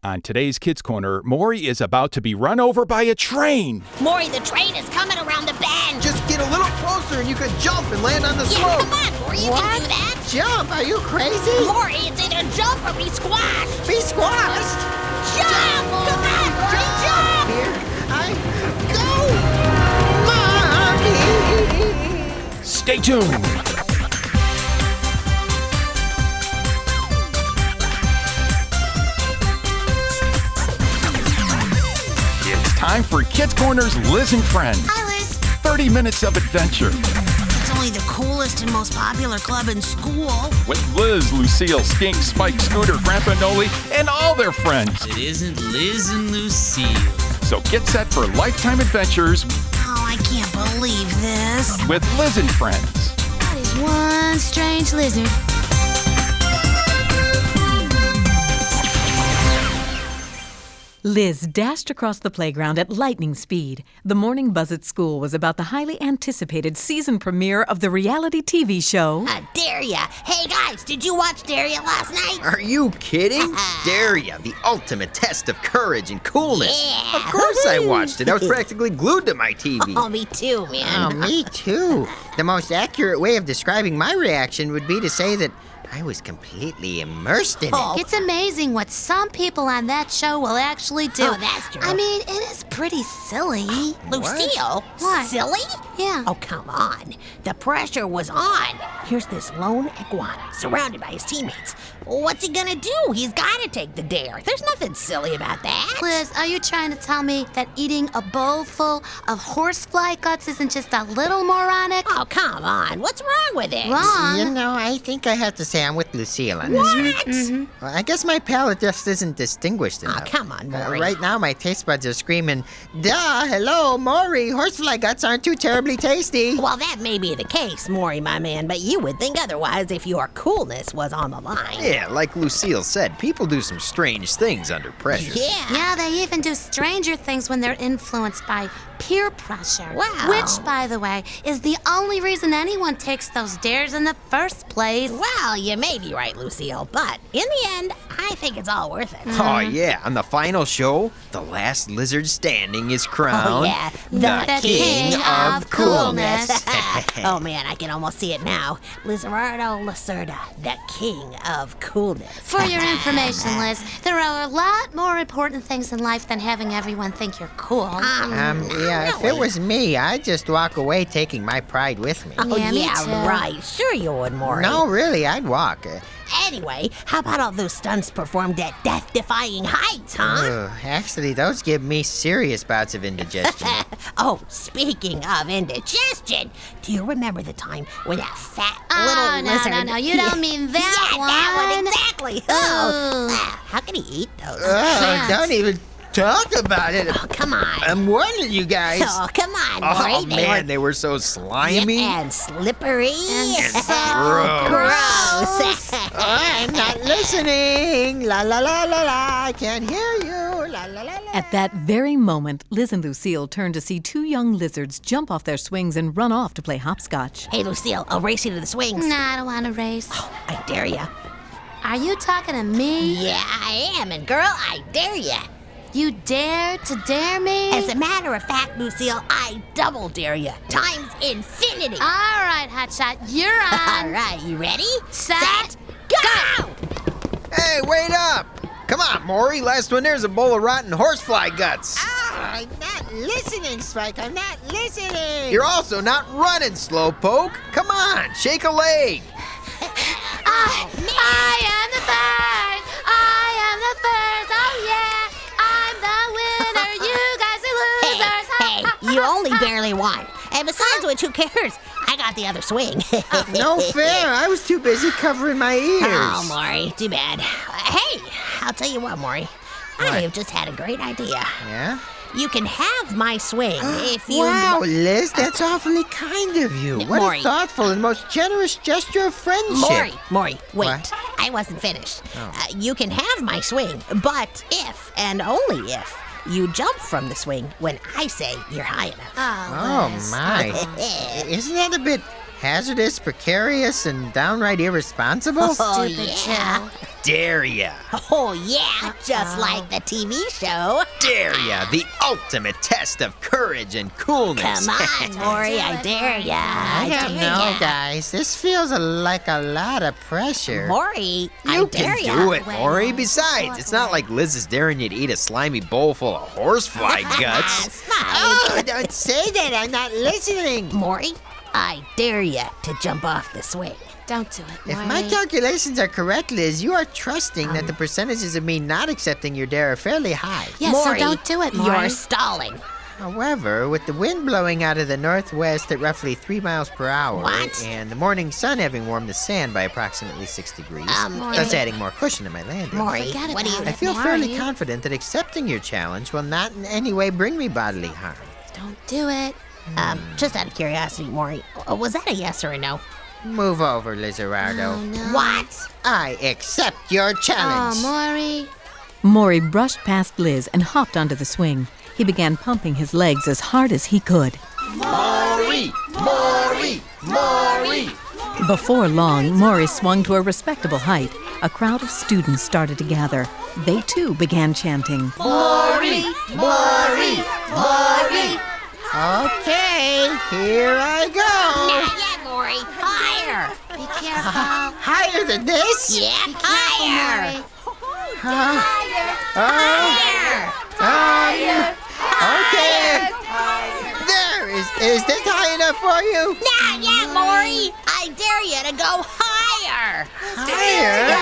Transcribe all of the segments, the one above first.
On today's Kids Corner, Maury is about to be run over by a train. Maury, the train is coming around the bend. Just get a little closer and you can jump and land on the slope. Come on, Maury, you can do that. Jump? Are you crazy? Maury, it's either jump or be squashed. Be squashed? Jump! Come on, Maury, jump! Here I go, Mommy! Stay tuned. Time for Kids Corner's Liz and Friends. Hi, Liz. 30 minutes of adventure. It's only the coolest and most popular club in school. With Liz, Lucille, Skink, Spike, Scooter, Grandpa Noli, and all their friends. It isn't Liz and Lucille. So get set for lifetime adventures Oh, I can't believe this. with Liz and Friends. That is one strange lizard. Liz dashed across the playground at lightning speed. The morning buzz at school was about the highly anticipated season premiere of the reality TV show. Daria. Hey, guys, did you watch Daria last night? Are you kidding? Daria, the ultimate test of courage and coolness. Yeah. Of course I watched it. I was practically glued to my TV. Oh, me too, man. Oh, me too. The most accurate way of describing my reaction would be to say that I was completely immersed in it. Oh. It's amazing what some people on that show will actually do. Oh, that's true. I mean, it is pretty silly. Lucille? What? Silly? Yeah. Oh, come on. The pressure was on. Here's this lone iguana surrounded by his teammates. What's he gonna do? He's gotta take the dare. There's nothing silly about that. Liz, are you trying to tell me that eating a bowl full of horsefly guts isn't just a little moronic? Oh, come on. What's wrong with it? Wrong. You know, I think I have to say I'm with Lucille on this one. What? Well, I guess my palate just isn't distinguished Oh, enough. come on, Maury. Right now, my taste buds are screaming, duh, hello, Maury, horsefly guts aren't too terribly tasty. Well, that may be the case, Maury, my man, but you would think otherwise if your coolness was on the line. Yeah, like Lucille said, people do some strange things under pressure. Yeah. Yeah, they even do stranger things when they're influenced by peer pressure. Wow. Which, by the way, is the only reason anyone takes those dares in the first place. Well, you may be right, Lucille, but in the end, I think it's all worth it. Oh, yeah. On the final show, the last lizard standing is crowned Oh, yeah. The King of Coolness. Oh, man, I can almost see it now. Lizardo Lacerda, the King of Coolness. For your information, Liz, there are a lot more important things in life than having everyone think you're cool. Yeah, if it was me, I'd just walk away taking my pride with me. Oh, Yeah, me yeah, too. right. Sure you would, Maury. No, really, I'd walk. Anyway, how about all those stunts performed at death-defying heights, huh? Actually, those give me serious bouts of indigestion. Oh, speaking of indigestion, do you remember the time when that fat Oh, little no, lizard... no, you don't mean that yeah, that one one. exactly. Ooh. Oh, how can he eat those? Oh, don't even talk about it. Oh, come on. I'm warning you guys. Oh, come on, Maury. Oh, man, they were so slimy. and slippery. And so gross. I'm not listening. La la la la la. I can't hear you. La la la la. At that very moment, Liz and Lucille turned to see two young lizards jump off their swings and run off to play hopscotch. Hey, Lucille, I'll race you to the swings. Nah, I don't want to race. I dare ya. Are you talking to me? Yeah, I am, and girl, I dare ya. You dare to dare me? As a matter of fact, Lucille, I double dare ya. Times infinity. All right, Hotshot, you're All on. right, you ready? Set, go! Hey, wait up! Come on, Maury. Last one there's a bowl of rotten horsefly guts. I'm not listening, Spike. I'm not listening. You're also not running, Slowpoke. Come on, shake a leg. I am the first. I am the first. Oh, yeah. I'm the winner. You guys are losers. Hey, you only barely won. And besides which, who cares? I got the other swing. No fair. I was too busy covering my ears. Oh, Maury, too bad. Hey, I'll tell you what, Maury. I have just had a great idea. Yeah? You can have my swing if you... Wow, Liz, that's awfully kind of you. What Maury. a thoughtful and most generous gesture of friendship. Maury, wait. What? I wasn't finished. You can have my swing, but if, and only if, you jump from the swing when I say you're high enough. Oh, my. Isn't that a bit hazardous, precarious, and downright irresponsible? Oh, Stupid yeah. Daria. Oh, yeah, just like the TV show. Daria, the ultimate test of courage and coolness. Come on, Maury, I dare ya. I don't know, guys. This feels like a lot of pressure. Maury, I You dare can ya. do it, Maury. Besides, it's not like Liz is daring you to eat a slimy bowl full of horsefly guts. Spike. Oh, don't say that. I'm not listening. Maury, I dare ya to jump off the swing. Don't do it, If Maury. my calculations are correct, Liz, you are trusting that the percentages of me not accepting your dare are fairly high. Yeah, Maury, so don't do it, Maury. You're stalling. However, with the wind blowing out of the northwest at roughly 3 miles per hour, What? and the morning sun having warmed the sand by approximately 6 degrees, Maury. thus adding more cushion to my landing, Maury, Forget what do you... about I it. feel fairly Maury. confident that accepting your challenge will not in any way bring me bodily harm. Don't do it. Just out of curiosity, Maury, was that a yes or a no? Move over, Lizardo. Oh, no. What? I accept your Oh, challenge. Maury. Maury brushed past Liz and hopped onto the swing. He began pumping his legs as hard as he could. Maury! Maury! Maury! Before long, Maury swung to a respectable height. A crowd of students started to gather. They too began chanting. Maury! Maury! Maury! Okay, here I go. Not yet, Maury. Higher. Be careful. Higher than this? Yeah, Be careful, higher. Maury. Higher. Okay. There, is this high enough for you? Not yet, Maury. I dare you to go higher. Higher?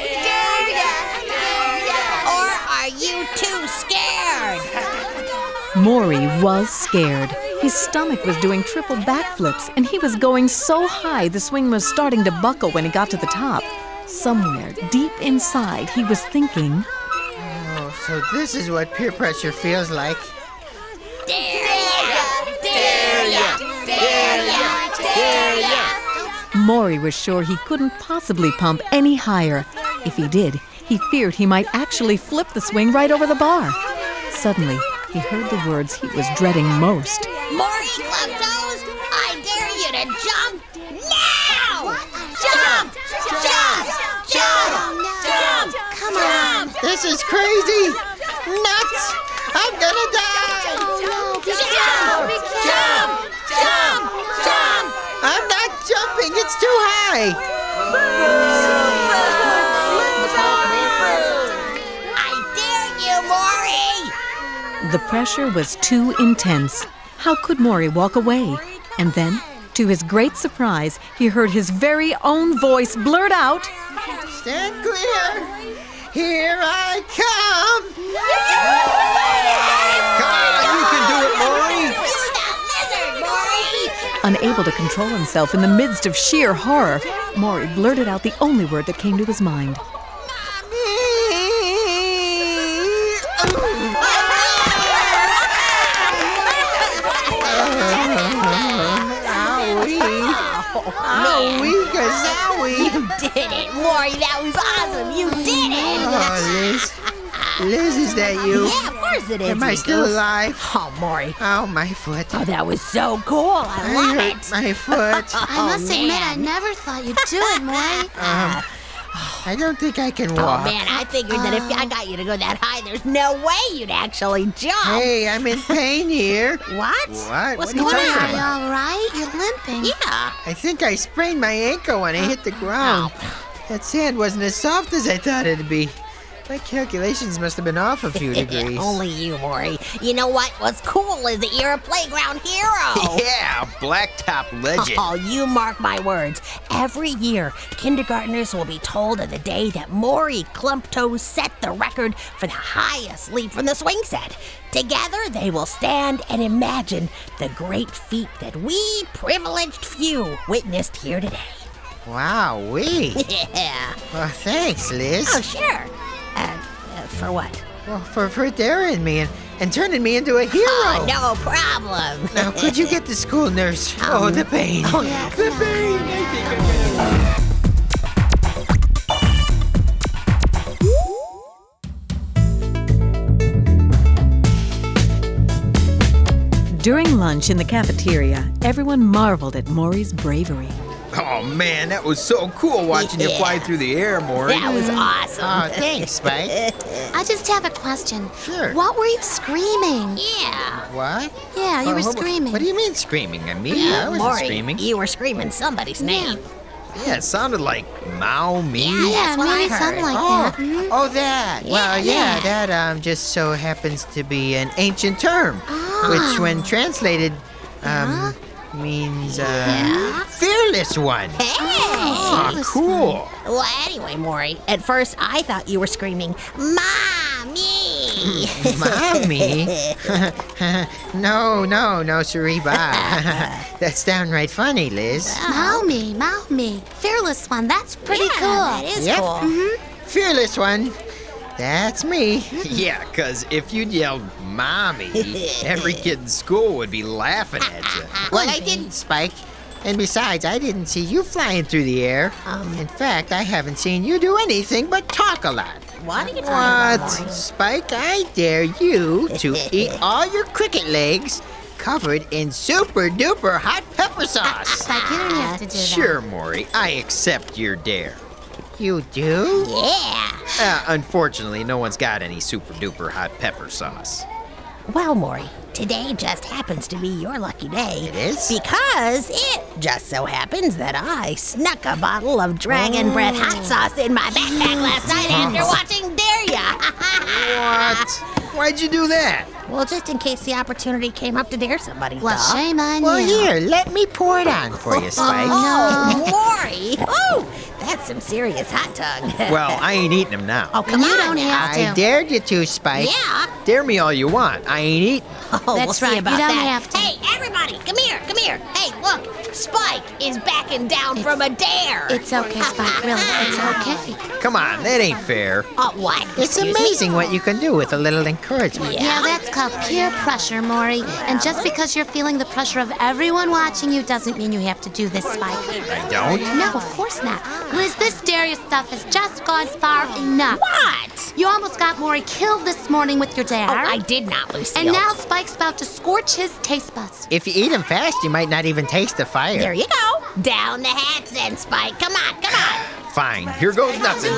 Or are you too scared? Maury was scared. His stomach was doing triple backflips, and he was going so high the swing was starting to buckle when he got to the top. Somewhere deep inside, he was thinking, Oh, so this is what peer pressure feels like. Dare ya. Dare ya. Dare ya. Dare ya. Maury was sure he couldn't possibly pump any higher. If he did, he feared he might actually flip the swing right over the bar. Suddenly, he heard the words he was dreading most. Maury Kleptos, I dare you to jump now! Jump! Jump! Jump! Jump! Come on. This is crazy. Nuts. I'm gonna die. Oh, no. Be Jump! careful. Be Jump! Jump! Jump! I'm not jumping. It's too high. I dare you, Maury! The pressure was too intense. How could Maury walk away? And then, to his great surprise, he heard his very own voice blurt out, Stand clear. Here I come. Come on, you can do it, Maury. You that lizard, Maury! Unable to control himself in the midst of sheer horror, Maury blurted out the only word that came to his mind. Owie, gazowie. You did it, Maury! That was awesome! You did it! Oh, Liz. Liz, is that you? Yeah, of course it is. Am I still Nicholas. alive? Oh, Maury. Oh, my foot. Oh, that was so cool. I love hurt it. my foot. I must admit, I man. never thought you'd do it, Maury. I don't think I can Oh, walk. man, I figured that if I got you to go that high, there's no way you'd actually jump. Hey, I'm in pain here. What? What? What's What are you going talking Are on? you about? all right? You're limping. Yeah. I think I sprained my ankle when I hit the ground. That sand wasn't as soft as I thought it'd be. My calculations must have been off a few degrees. Only you, Maury. You know what? What's cool is that you're a playground hero. Yeah, blacktop legend. Oh, you mark my words. Every year, kindergartners will be told of the day that Maury Klumptoes set the record for the highest leap from the swing set. Together, they will stand and imagine the great feat that we privileged few witnessed here today. Wow-wee. Yeah. Well, thanks, Liz. Oh, sure. For what? Well, for daring me and turning me into a hero. Oh, no problem. Now, could you get the school nurse? Oh, the pain. Oh, yeah. The pain. During lunch in the cafeteria, everyone marveled at Maury's bravery. Oh, man, that was so cool watching you fly through the air, Maury. That was awesome. Oh, thanks, Spike. I just have a question. Sure. What were you screaming? Yeah. What? Yeah, you were Oh, screaming. What do you mean screaming? I mean, I wasn't Maury, screaming. you were screaming somebody's name. Yeah, it sounded like Mao Me. Yeah. Yeah, That's what maybe I something heard. like Oh, that. Mhm. oh, that. Well, Yeah. that just so happens to be an ancient term, which, when translated, means fearless one. Hey! Oh, cool. Well, anyway, Maury, at first I thought you were screaming, Mommy! Mommy? No, Sariba. That's downright funny, Liz. Maumi. Fearless one. That's pretty Yeah, cool. that is Yep. cool. Fearless one. That's me. Yeah, because if you'd yelled Mommy, every kid in school would be laughing at you. Well, I didn't, Spike. And besides, I didn't see you flying through the air. In fact, I haven't seen you do anything but talk a lot. What are you talking about, What? Maury? Spike, I dare you to eat all your cricket legs covered in super duper hot pepper sauce. Spike, you don't have to do that. Sure, Maury, I accept your dare. You do? Yeah. Unfortunately, no one's got any super duper hot pepper sauce. Well, Maury, today just happens to be your lucky day. It is? Because it just so happens that I snuck a bottle of Dragon Breath hot sauce in my backpack last night after watching Dare Ya. What? Why'd you do that? Well, just in case the opportunity came up to dare somebody. Well, duh. shame on Well, you. here, let me pour it on for you, Spike. Oh, Maury. Oh, that's some serious hot tongue. Well, I ain't eating them now. oh, come You on don't now. have I to. dared you to, Spike. Yeah. Dare me all you want. I ain't eating. Oh, we'll That's see right, you about don't that. have to. Hey, everybody, come here. Hey, look, Spike is backing down from a dare. It's okay, Spike. Really, it's okay. Come on, that ain't fair. Oh, what? It's Excuse me? amazing what you can do with a little encouragement. Yeah, that's called peer pressure, Maury. And just because you're feeling the pressure of everyone watching you doesn't mean you have to do this, Spike. I don't? No, of course not. Liz, this Daria stuff has just gone far enough. What? You almost got Maury killed this morning with your dare. Oh, I did not, Lucille. And now Spike's about to scorch his taste buds. If you eat them fast, you might not even taste the fire. There you go. Down the hatch then, Spike. Come on. Fine, here goes nothing.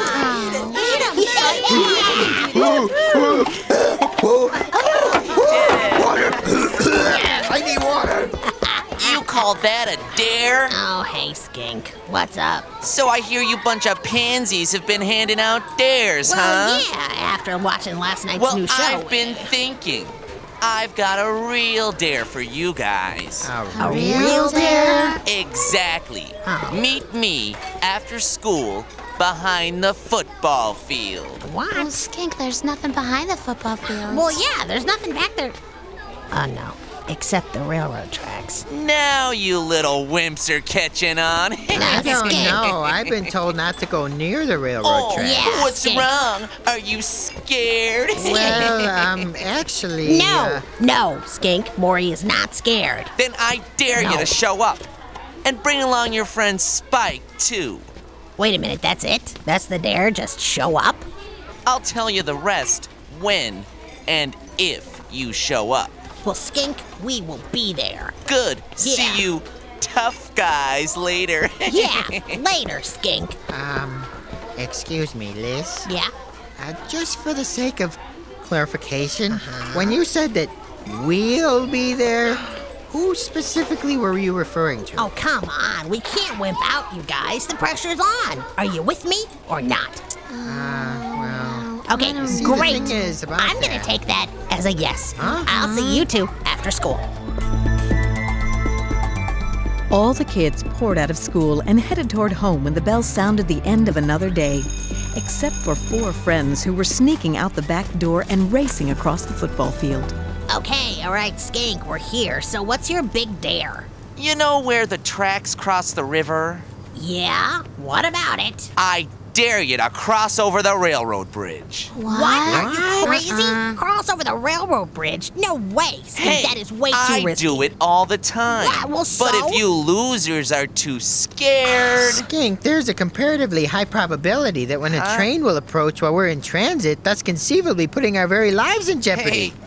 I need water. You call that a dare? Oh, hey, Skink. What's up? So I hear you bunch of pansies have been handing out dares, Well, huh? yeah, after watching last night's Well, new show. I've been thinking. I've got a real dare for you guys. A real dare? Exactly. Oh. Meet me after school behind the football field. What? Oh, Skink, there's nothing behind the football field. Well, yeah, there's nothing back there. Oh, no. Except the railroad tracks. Now you little wimps are catching on. I don't Skink. know. I've been told not to go near the railroad Oh, tracks. Yeah, what's Skink. wrong? Are you scared? Well, actually... No, Skink. Maury is not scared. Then I dare you No. to show up. And bring along your friend Spike, too. Wait a minute, that's it? That's the dare? Just show up? I'll tell you the rest when and if you show up. Well, Skink, we will be there. Good. Yeah. See you tough guys later. Yeah, later, Skink. Excuse me, Liz. Yeah? Just for the sake of clarification, when you said that we'll be there, who specifically were you referring to? Oh, come on. We can't wimp out, you guys. The pressure's on. Are you with me or not? Well... Okay, See, the great. thing is about I'm gonna that- take that as a yes. Huh? I'll see you two after school. All the kids poured out of school and headed toward home when the bell sounded the end of another day, except for 4 friends who were sneaking out the back door and racing across the football field. Okay, all right, Skink, we're here. So what's your big dare? You know where the tracks cross the river? Yeah? What about it? I dare you to cross over the railroad bridge. What? Are you crazy? Cross over the railroad bridge? No way, Skink. Hey, that is way too I risky. do it all the time. Yeah, well, But so? if you losers are too scared, Skink, there's a comparatively high probability that when a train will approach while we're in transit, thus conceivably putting our very lives in jeopardy. hey,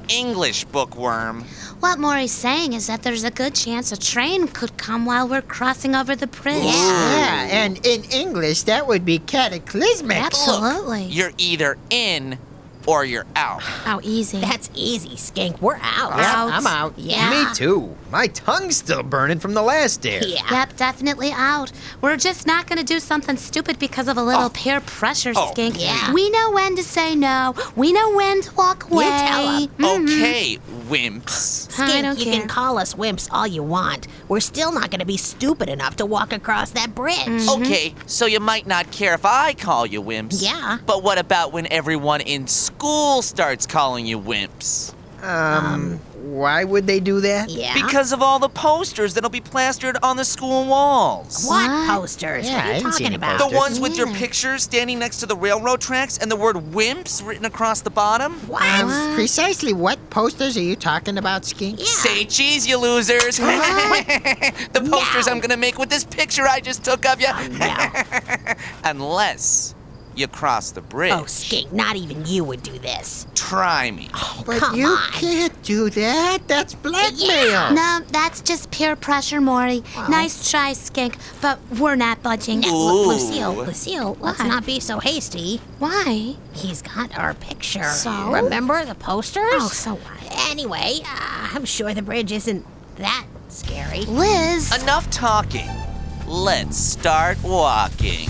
English, bookworm. What Maury's saying is that there's a good chance a train could come while we're crossing over the bridge. Yeah, and in English, that would be cataclysmic. Absolutely. You're either in or you're out. How easy. That's easy, Skink. We're out. Yeah, I'm out. Yeah. Me too. My tongue's still burning from the last dare. Yeah. Yep, definitely out. We're just not going to do something stupid because of a little peer pressure, Skink. yeah. We know when to say no. We know when to walk away. tell 'em. Okay, wimps. I Skink, don't you care. can call us wimps all you want. We're still not going to be stupid enough to walk across that bridge. Okay, so you might not care if I call you wimps. Yeah. But what about when everyone in school starts calling you wimps? Why would they do that? Yeah. Because of all the posters that'll be plastered on the school walls. What What? posters? Yeah, what I are you didn't see talking any about? The posters. ones with your picture standing next to the railroad tracks and the word wimps written across the bottom? What? Precisely what posters are you talking about, Skink? Yeah. Say cheese, you losers. The posters No. I'm gonna make with this picture I just took of you. No. Unless you cross the bridge. Oh, Skink, not even you would do this. Try me. But Come you on. can't do that. That's blackmail. No, that's just peer pressure, Maury. Nice try, Skink, but we're not budging. Ooh. Lucille, let's What? not be so hasty. Why? He's got our picture. So? Remember the posters? Oh, so what? Anyway, I'm sure the bridge isn't that scary. Liz. Enough talking. Let's start walking.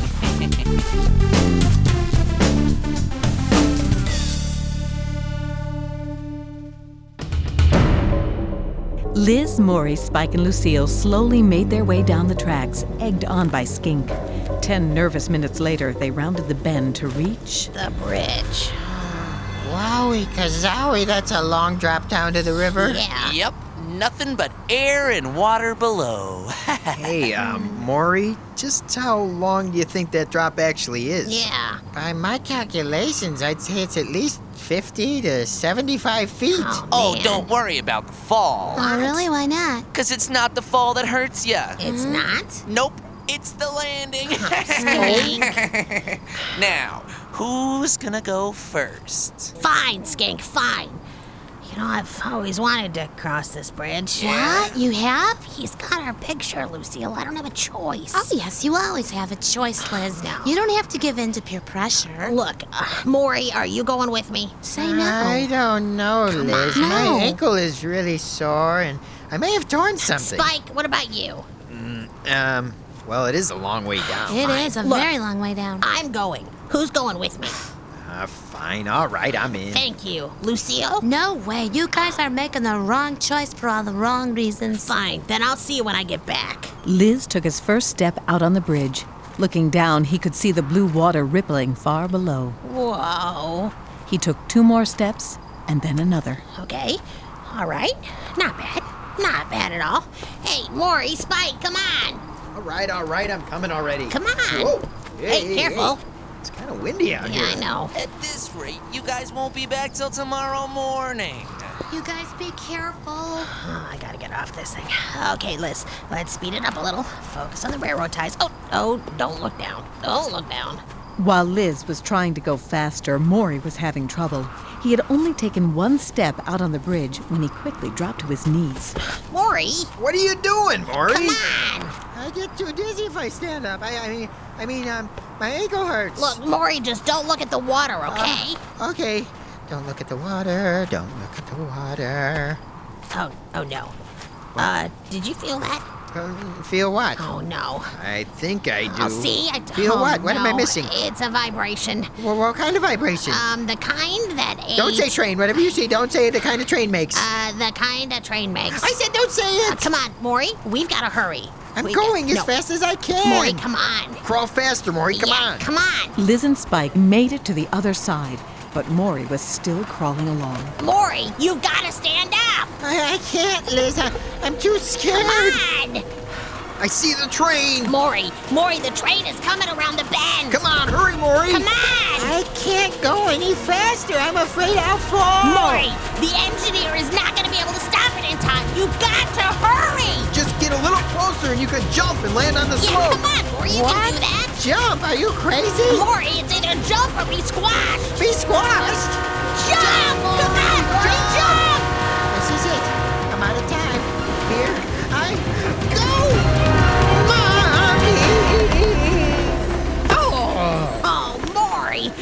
Liz, Maury, Spike, and Lucille slowly made their way down the tracks, egged on by Skink. 10 nervous minutes later, they rounded the bend to reach. The bridge. Wowie, kazowie, that's a long drop down to the river. Yeah. Yep, nothing but air and water below. Hey, Maury, just how long do you think that drop actually is? Yeah. By my calculations, I'd say it's at least 50 to 75 feet. Oh, Man. don't worry about the fall. Oh, really? Why not? Because it's not the fall that hurts ya. It's not? Nope, it's the landing. Skink. Now, who's gonna go first? Fine, Skink, fine. You know, I've always wanted to cross this bridge. What? You have? He's got our picture, Lucille. I don't have a choice. Oh, yes, you always have a choice, Liz. No. You don't have to give in to peer pressure. Look, Maury, are you going with me? Say no. I don't know, Liz. on. My No. ankle is really sore, and I may have torn something. Spike, what about you? Well, it is a long way down. It is a Look. very long way down. I'm going. Who's going with me? Fine, all right, I'm in. Thank you. Lucille? No way. You guys are making the wrong choice for all the wrong reasons. Fine, then I'll see you when I get back. Liz took his first step out on the bridge. Looking down, he could see the blue water rippling far below. Whoa. He took 2 more steps, and then another. Okay. All right. Not bad. Not bad at all. Hey, Maury, Spike, come on. All right, I'm coming already. Come on. Whoa. Hey, careful. It's kind of windy out Yeah, here. I know. At this rate, you guys won't be back till tomorrow morning. You guys be careful. Oh, I gotta get off this thing. Okay, Liz, let's speed it up a little. Focus on the railroad ties. Oh, don't look down. Don't look down. While Liz was trying to go faster, Maury was having trouble. He had only taken 1 step out on the bridge when he quickly dropped to his knees. Maury, What are you doing, Maury? come on. I get too dizzy if I stand up. I mean, my ankle hurts. Look, Maury, just don't look at the water, okay? Okay. Don't look at the water. Don't look at the water. Oh no. Did you feel that? Feel what? Oh no. I think I do. Oh, see? Feel what? What am I no, missing? It's a vibration. Well, what kind of vibration? The kind that a... Don't say train. Whatever you say, don't say the kind of train makes. The kind a train makes. I said don't say it. Come on, Maury, we've got to hurry. I'm We going as no. fast as I can. Maury, come on. Crawl faster, Maury, come Yeah, on. Come on. Liz and Spike made it to the other side, but Maury was still crawling along. Maury, you've got to stand up. I can't, Liz. I'm too scared. Come on. I see the train. Maury, the train is coming around the bend. Come on, hurry, Maury. Come on. I can't go any faster. I'm afraid I'll fall. Maury, the engineer is not going to be able to stop it in time. You've got to hurry. Just get a little closer and you can jump and land on the Yeah, slope. come on, Maury, you What? can do that. Jump? Are you crazy? Maury, it's either jump or be squashed. Be squashed. Jump! Come on, Maury, jump!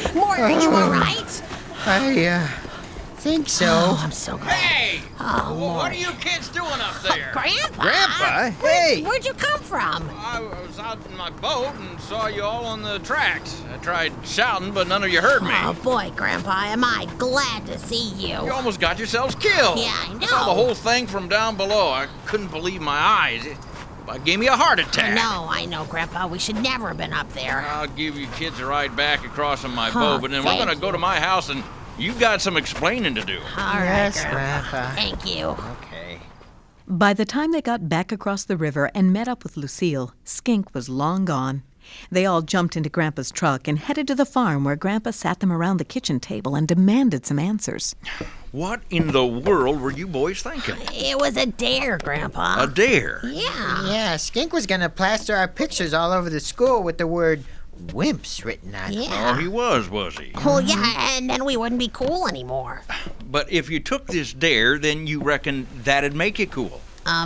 Maury, are you all right? I think so. Oh, I'm so glad. Hey! Oh, What are Maury. you kids doing up there? Grandpa? Grandpa? Hey! Where'd you come from? I was out in my boat and saw you all on the tracks. I tried shouting, but none of you heard me. Oh, boy, Grandpa, am I glad to see you. You almost got yourselves killed. Yeah, I know. Saw the whole thing from down below. I couldn't believe my eyes. It gave me a heart attack. I know, Grandpa. We should never have been up there. I'll give you kids a ride back across on my Huh, boat, but then we're thank going to go to my house and you've got some explaining to do. All right, Yes, Grandpa. Grandpa. Thank you. Okay. By the time they got back across the river and met up with Lucille, Skink was long gone. They all jumped into Grandpa's truck and headed to the farm where Grandpa sat them around the kitchen table and demanded some answers. What in the world were you boys thinking? It was a dare, Grandpa. A dare? Yeah. Yeah, Skink was gonna plaster our pictures all over the school with the word wimps written on it. Yeah. Oh, he was he? Well, yeah, and then we wouldn't be cool anymore. But if you took this dare, then you reckon that'd make you cool.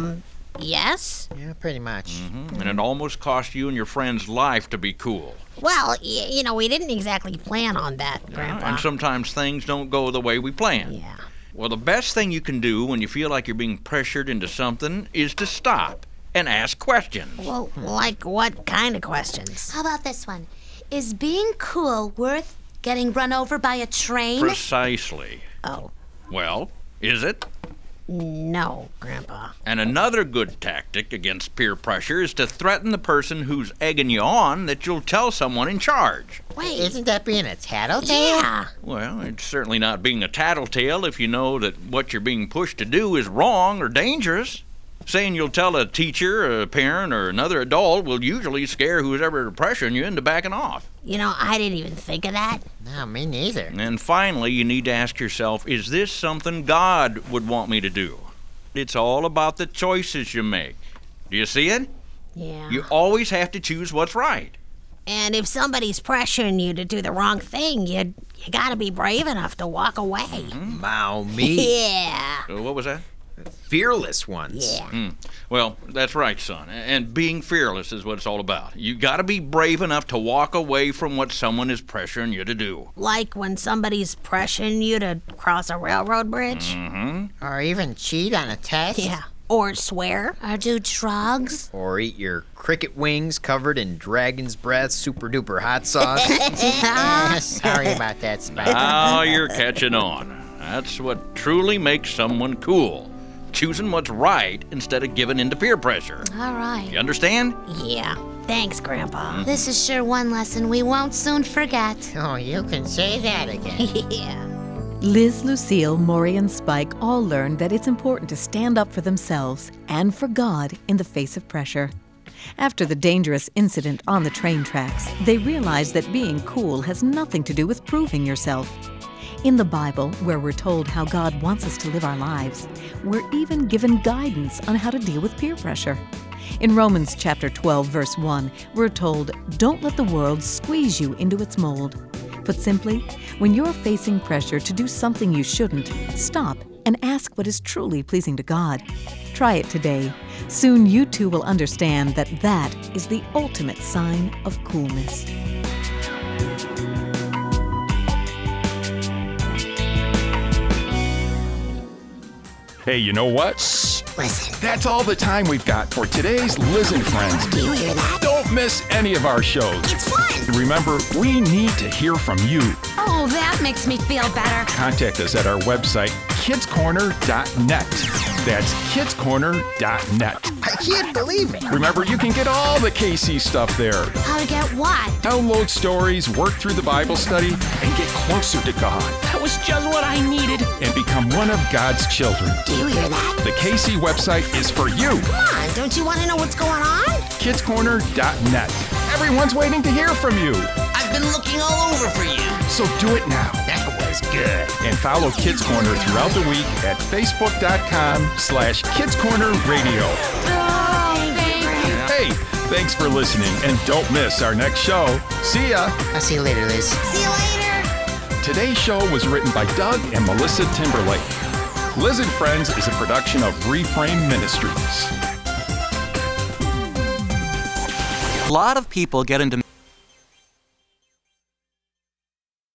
Yes? Yeah, pretty much. And it almost cost you and your friend's life to be cool. Well, we didn't exactly plan on that, Grandpa. And sometimes things don't go the way we plan. Yeah. Well, the best thing you can do when you feel like you're being pressured into something is to stop and ask questions. Well, like what kind of questions? How about this one? Is being cool worth getting run over by a train? Precisely. Oh, Well, is it? no, Grandpa. And another good tactic against peer pressure is to threaten the person who's egging you on that you'll tell someone in charge. Wait. Isn't that being a tattletale? Yeah. Well, it's certainly not being a tattletale if you know that what you're being pushed to do is wrong or dangerous. Saying you'll tell a teacher, a parent, or another adult will usually scare who's ever pressuring you into backing off. I didn't even think of that. No, me neither. And finally, you need to ask yourself, is this something God would want me to do? It's all about the choices you make. Do you see it? Yeah. You always have to choose what's right. And if somebody's pressuring you to do the wrong thing, you gotta be brave enough to walk away. Mow me. Yeah. What was that? Fearless ones. Yeah. Well, that's right, son. And being fearless is what it's all about. You gotta be brave enough to walk away from what someone is pressuring you to do. Like when somebody's pressuring you to cross a railroad bridge? Or even cheat on a test? Yeah. Or swear? Or do drugs? Or eat your cricket wings covered in dragon's breath super duper hot sauce. Sorry about that, Spike. Now you're catching on. That's what truly makes someone cool. Choosing what's right instead of giving in to peer pressure. All right. You understand? Yeah. Thanks, Grandpa. This is sure one lesson we won't soon forget. Oh, you can say that again. Yeah. Liz, Lucille, Maury, and Spike all learned that it's important to stand up for themselves and for God in the face of pressure. After the dangerous incident on the train tracks, they realized that being cool has nothing to do with proving yourself. In the Bible, where we're told how God wants us to live our lives, we're even given guidance on how to deal with peer pressure. In Romans chapter 12, verse 1, we're told, "Don't let the world squeeze you into its mold." Put simply, when you're facing pressure to do something you shouldn't, stop and ask what is truly pleasing to God. Try it today. Soon you too will understand that that is the ultimate sign of coolness. Hey, you know what? Listen. That's all the time we've got for today's Liz and Friends. Do you hear that? Don't miss any of our shows. It's fun. Remember, we need to hear from you. Oh, that makes me feel better. Contact us at our website, kidscorner.net. That's kidscorner.net. I can't believe it. Remember, you can get all the KC stuff there. How to get what? Download stories, work through the Bible study, and get closer to God. That was just what I needed. And become one of God's children. Do you hear that? The KC website is for you. Come on, don't you want to know what's going on? kidscorner.net. Everyone's waiting to hear from you. I've been looking all over for you. So do it now. That was good. And follow Kids Corner throughout the week at facebook.com/kidscornerradio. Oh, thank you. Hey, thanks for listening, and don't miss our next show. See ya. I'll see you later, Liz. See you later. Today's show was written by Doug and Melissa Timberlake. Liz and Friends is a production of Reframe Ministries. A lot of people get into